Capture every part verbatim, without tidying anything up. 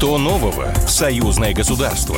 Что нового в союзное государство?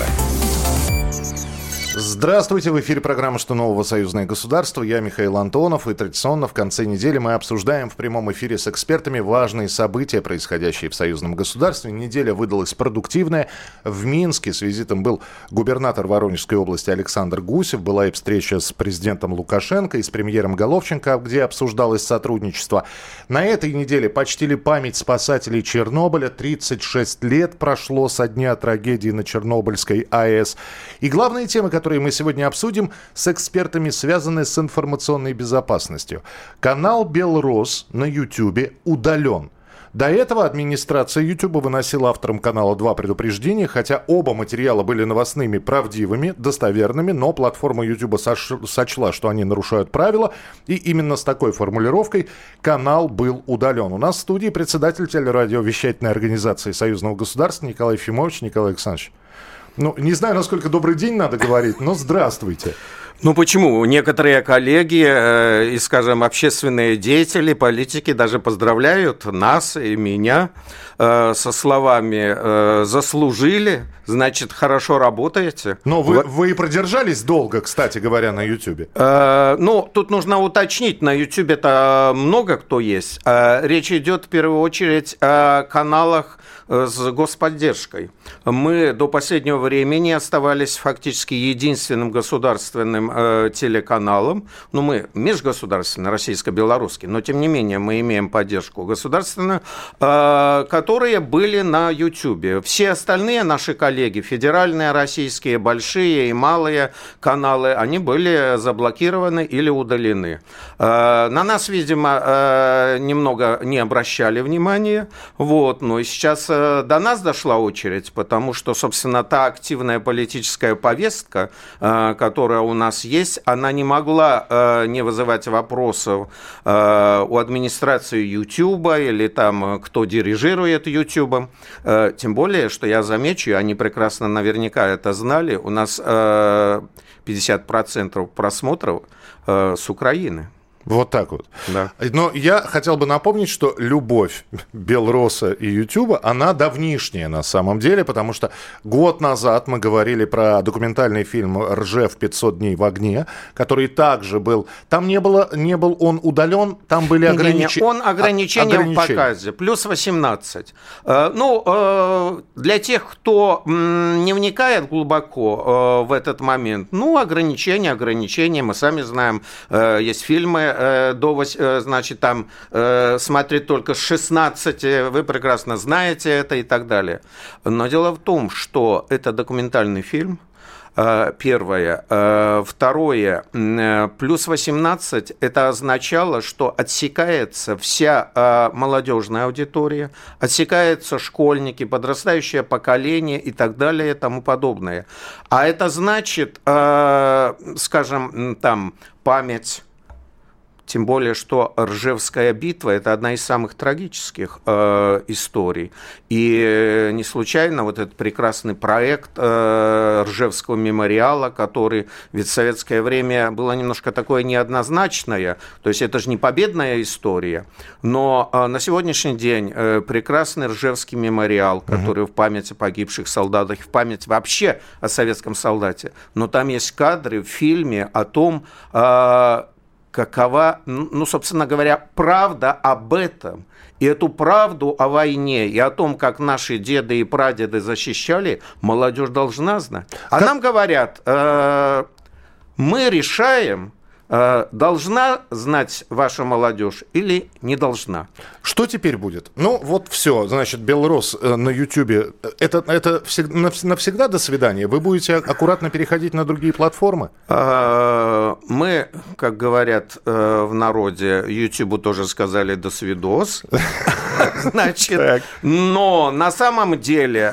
Здравствуйте, в эфире программа «Что нового? Союзное государство». Я Михаил Антонов, и традиционно в конце недели мы обсуждаем в прямом эфире с экспертами важные события, происходящие в союзном государстве. Неделя выдалась продуктивная. В Минске с визитом был губернатор Воронежской области Александр Гусев. Была и встреча с президентом Лукашенко и с премьером Головченко, где обсуждалось сотрудничество. На этой неделе почтили память спасателей Чернобыля. тридцать шесть лет прошло со дня трагедии на Чернобыльской АЭС. И главные темы, которые которые мы сегодня обсудим с экспертами, связаны с информационной безопасностью. Канал «Белрос» на Ютьюбе удален. До этого администрация Ютьюба выносила авторам канала два предупреждения, хотя оба материала были новостными, правдивыми, достоверными, но платформа Ютьюба сочла, что они нарушают правила, и именно с такой формулировкой канал был удален. У нас в студии председатель телерадиовещательной организации Союзного государства Николай Ефимович. Николай Александрович, ну, не знаю, насколько добрый день надо говорить, но здравствуйте. Ну почему? Некоторые коллеги э, и, скажем, общественные деятели, политики даже поздравляют нас и меня э, со словами э, «заслужили», значит, хорошо работаете. Но вы, вы и продержались долго, кстати говоря, на Ютьюбе. Э, ну, тут нужно уточнить, на Ютьюбе-то много кто есть. Э, речь идет в первую очередь о каналах с господдержкой. Мы до последнего времени оставались фактически единственным государственным э, телеканалом. Ну, мы межгосударственный, российско-белорусский, но тем не менее мы имеем поддержку государственную, э, которые были на Ютьюбе. Все остальные наши коллеги, федеральные, российские, большие и малые каналы, они были заблокированы или удалены. Э, на нас, видимо, э, немного не обращали внимания. Вот, но сейчас до нас дошла очередь, потому что, собственно, та активная политическая повестка, которая у нас есть, она не могла не вызывать вопросов у администрации Ютьюба или там, кто дирижирует Ютьюбом. Тем более, что я замечу, они прекрасно наверняка это знали, у нас пятьдесят процентов просмотров с Украины. Вот так вот. Да. Но я хотел бы напомнить, что любовь Белроса и Ютьюба, она давнишняя на самом деле, потому что год назад мы говорили про документальный фильм «Ржев. пятьсот дней в огне», который также был... Там не было, не был он удален, там были ограничения. Он ограничения в показе, плюс восемнадцать. Ну, для тех, кто не вникает глубоко в этот момент, ну, ограничения, ограничения, мы сами знаем, есть фильмы, до, значит, там смотрит только с шестнадцати, вы прекрасно знаете это и так далее. Но дело в том, что это документальный фильм, первое. Второе, плюс восемнадцать, это означало, что отсекается вся молодежная аудитория, отсекаются школьники, подрастающее поколение и так далее и тому подобное. А это значит, скажем, там, память. Тем более, что Ржевская битва – это одна из самых трагических э, историй. И не случайно вот этот прекрасный проект э, Ржевского мемориала, который ведь в советское время было немножко такое неоднозначное, то есть это же не победная история, но э, на сегодняшний день э, прекрасный Ржевский мемориал, который в память о погибших солдатах, в память вообще о советском солдате, но там есть кадры в фильме о том, э, какова, ну, собственно говоря, правда об этом. И эту правду о войне и о том, как наши деды и прадеды защищали, молодежь должна знать. А как... нам говорят, э, мы решаем, э, должна знать ваша молодежь или не должна. Что теперь будет? Ну, вот все, значит, Белрос на Ютьюбе, это, это навсегда до свидания? Вы будете аккуратно переходить на другие платформы? Мы, как говорят в народе, Ютьюбу тоже сказали «до свидос». Значит, но на самом деле,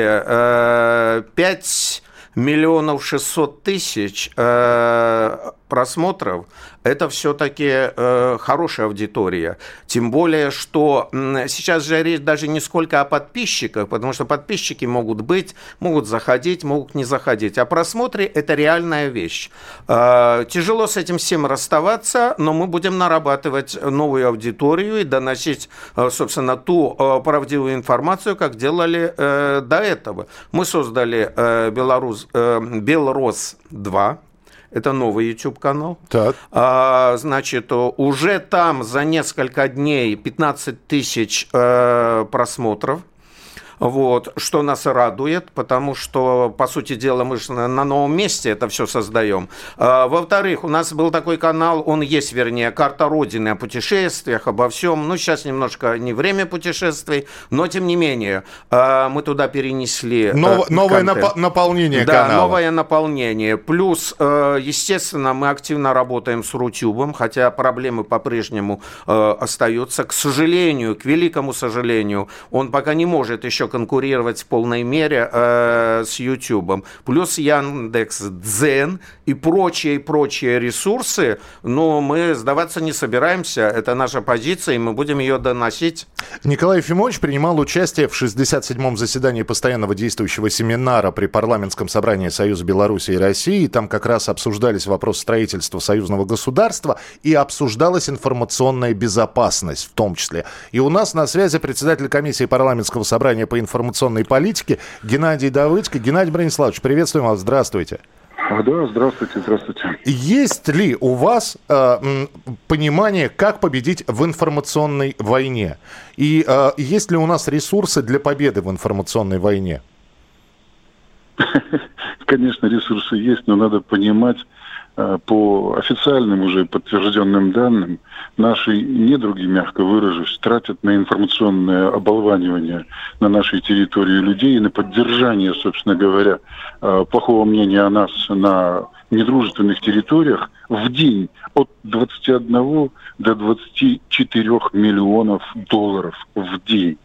понимаете, пять миллионов шестьсот тысяч просмотров – это все-таки э, хорошая аудитория. Тем более, что э, сейчас же речь даже не сколько о подписчиках, потому что подписчики могут быть, могут заходить, могут не заходить. А просмотры – это реальная вещь. Э, тяжело с этим всем расставаться, но мы будем нарабатывать новую аудиторию и доносить, э, собственно, ту э, правдивую информацию, как делали э, до этого. Мы создали э, Беларусь, э, Белрос два. Это новый YouTube-канал. Так. А, значит, уже там за несколько дней пятнадцать тысяч э, просмотров. Вот, что нас радует, потому что, по сути дела, мы же на новом месте это все создаем. А, во-вторых, у нас был такой канал, он есть, вернее, «Карта Родины», о путешествиях, обо всем. Ну, сейчас немножко не время путешествий, но, тем не менее, а, мы туда перенесли Нов, Новое нап- наполнение да, канала. Да, новое наполнение. Плюс, естественно, мы активно работаем с Рутюбом, хотя проблемы по-прежнему остаются. К сожалению, к великому сожалению, он пока не может еще конкурировать в полной мере э, с Ютубом. Плюс Яндекс.Дзен и прочие, прочие ресурсы, но мы сдаваться не собираемся. Это наша позиция, и мы будем ее доносить. Николай Ефимович принимал участие в шестьдесят седьмом заседании постоянного действующего семинара при парламентском собрании Союза Беларуси и России. Там как раз обсуждались вопросы строительства союзного государства и обсуждалась информационная безопасность в том числе. И у нас на связи председатель комиссии парламентского собрания по информационной политике Геннадий Давыдько. Геннадий Брониславович, приветствуем вас, здравствуйте. Да, здравствуйте, здравствуйте. Есть ли у вас э, понимание, как победить в информационной войне? И э, есть ли у нас ресурсы для победы в информационной войне? Конечно, ресурсы есть, но надо понимать, по официальным уже подтвержденным данным, наши недруги, мягко выражусь, тратят на информационное оболванивание на нашей территории людей и на поддержание, собственно говоря, плохого мнения о нас на недружественных территориях в день от двадцати одного до двадцати четырёх миллионов долларов в день.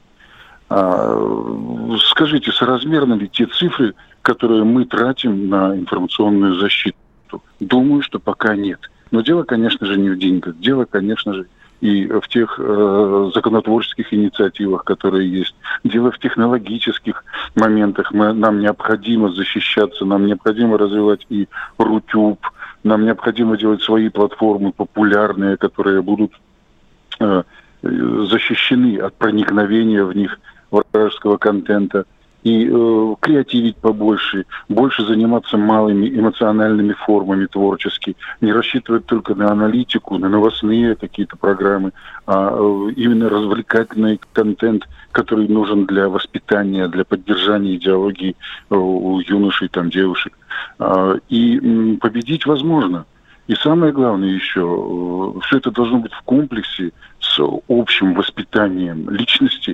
Скажите, соразмерны ли те цифры, которые мы тратим на информационную защиту? Думаю, что пока нет. Но дело, конечно же, не в деньгах. Дело, конечно же, и в тех э, законотворческих инициативах, которые есть. Дело в технологических моментах. Мы, нам необходимо защищаться, нам необходимо развивать и Рутюб, нам необходимо делать свои платформы популярные, которые будут э, защищены от проникновения в них вражеского контента. И э, креативить побольше, больше заниматься малыми эмоциональными формами творчески, не рассчитывать только на аналитику, на новостные какие-то программы, а э, именно развлекательный контент, который нужен для воспитания, для поддержания идеологии э, у юношей, там, девушек. Э, и э, победить возможно. И самое главное еще, э, все это должно быть в комплексе с общим воспитанием личности,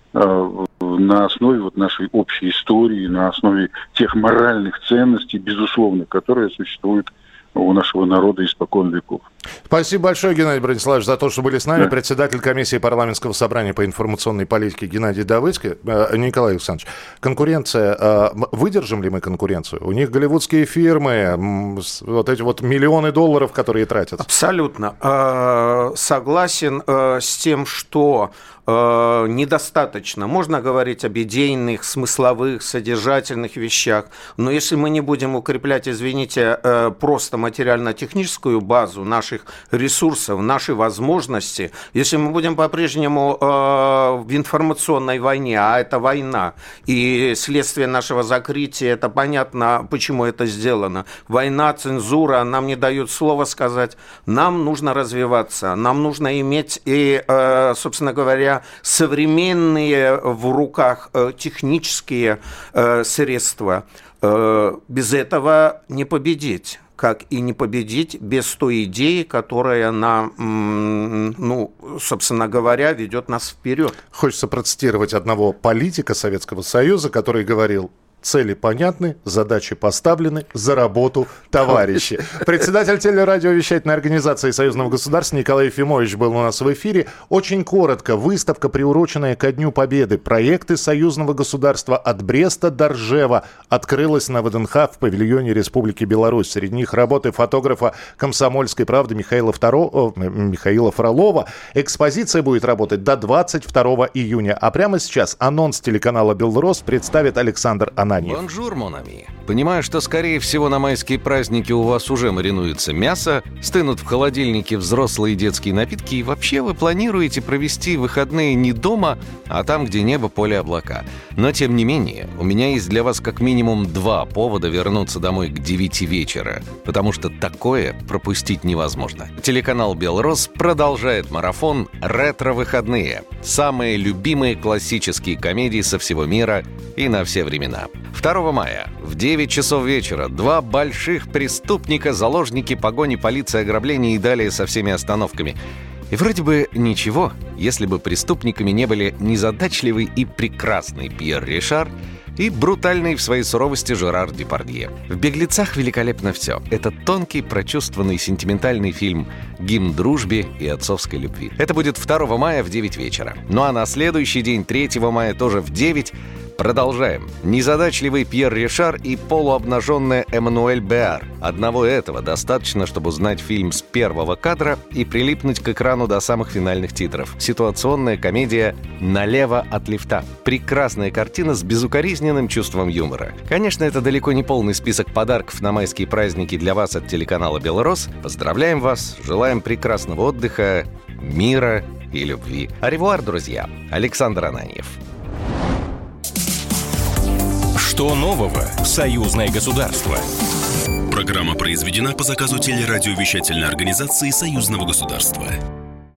на основе вот нашей общей истории, на основе тех моральных ценностей, безусловно, которые существуют у нашего народа испокон веков. Спасибо большое, Геннадий Брониславович, за то, что были с нами. Да. Председатель комиссии парламентского собрания по информационной политике Геннадий Давыдько. Николай Александрович, конкуренция. Выдержим ли мы конкуренцию? У них голливудские фирмы, вот эти вот миллионы долларов, которые тратят. Абсолютно. Согласен с тем, что недостаточно. Можно говорить об идейных, смысловых, содержательных вещах, но если мы не будем укреплять, извините, просто материально-техническую базу наших ресурсов, наши возможности, если мы будем по-прежнему в информационной войне, а это война, и следствие нашего закрытия, это понятно, почему это сделано. Война, цензура, нам не дают слова сказать. Нам нужно развиваться, нам нужно иметь и, собственно говоря, современные в руках технические средства. Без этого не победить. Как и не победить без той идеи, которая, на, ну, собственно говоря, ведет нас вперед. Хочется процитировать одного политика Советского Союза, который говорил: Цели понятны, задачи поставлены, за работу, товарищи. Председатель телерадиовещательной организации Союзного государства Николай Ефимович был у нас в эфире. Очень коротко. Выставка, приуроченная ко Дню Победы. Проекты Союзного государства от Бреста до Ржева открылась на ВДНХ в павильоне Республики Беларусь. Среди них работы фотографа «Комсомольской правды» Михаила, Второ... Михаила Фролова. Экспозиция будет работать до двадцать второго июня. А прямо сейчас анонс телеканала «Белрос» представит Александр Ананьев. Бонжур, монами. Понимаю, что, скорее всего, на майские праздники у вас уже маринуется мясо, стынут в холодильнике взрослые детские напитки, и вообще вы планируете провести выходные не дома, а там, где небо, поле, облака. Но, тем не менее, у меня есть для вас как минимум два повода вернуться домой к девяти вечера, потому что такое пропустить невозможно. Телеканал «Белрос» продолжает марафон «Ретро-выходные». Самые любимые классические комедии со всего мира и на все времена. второго мая в девять часов вечера два больших преступника, заложники погони, полиции, ограбления и далее со всеми остановками. И вроде бы ничего, если бы преступниками не были незадачливый и прекрасный Пьер Ришар и брутальный в своей суровости Жерар Депардье. В «Беглецах» великолепно все. Это тонкий, прочувствованный, сентиментальный фильм, гимн дружбе и отцовской любви. Это будет второго мая в девять вечера. Ну а на следующий день, третьего мая, тоже в девять, продолжаем. Незадачливый Пьер Ришар и полуобнаженная Эммануэль Беар. Одного этого достаточно, чтобы узнать фильм с первого кадра и прилипнуть к экрану до самых финальных титров. Ситуационная комедия «Налево от лифта». Прекрасная картина с безукоризненным чувством юмора. Конечно, это далеко не полный список подарков на майские праздники для вас от телеканала «Белрос». Поздравляем вас, желаем прекрасного отдыха, мира и любви. Аревуар, друзья. Александр Ананьев. Что нового в союзное государство? Программа произведена по заказу телерадиовещательной организации Союзного государства.